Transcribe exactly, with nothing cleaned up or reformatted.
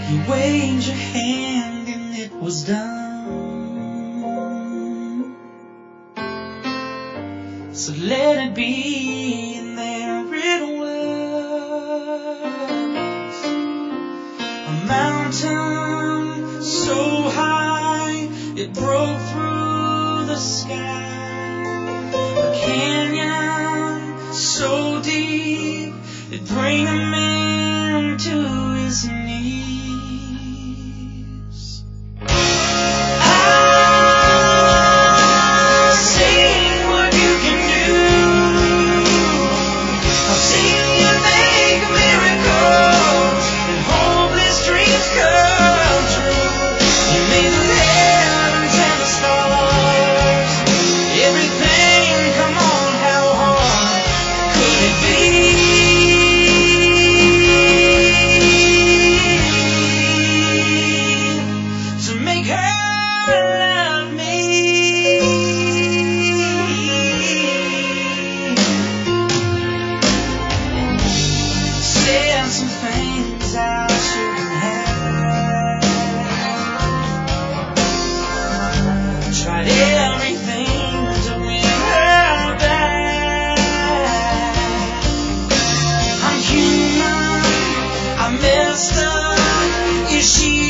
You waved your hand and it was done. So let it be, and there it was. A mountain so high it broke through the sky. A canyon so deep it bring a man to his knees. I've seen what you can do. I've seen you make miracles and hopeless dreams come true. You made the heavens and the stars. Everything, come on, how hard could it be? To make her love me. Said some things I shouldn't have. Tried everything to win her back. I'm human, I messed up. Is she